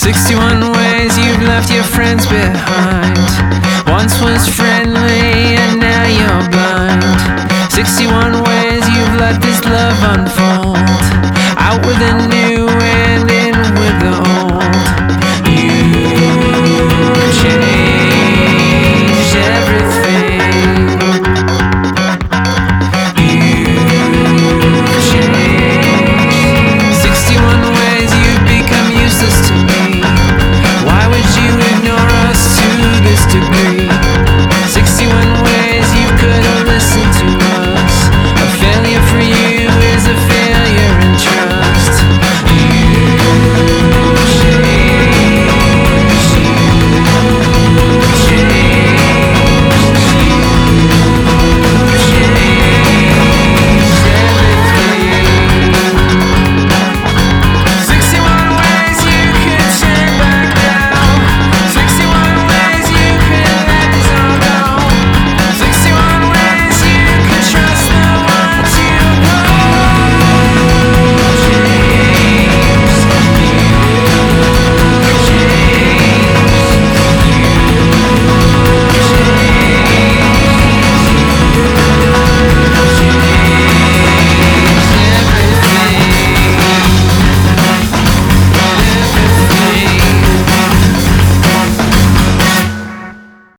61 ways you've left your friends behind. Once was friendly and now you're blind. 61 ways you've let this love unfold. Out with a new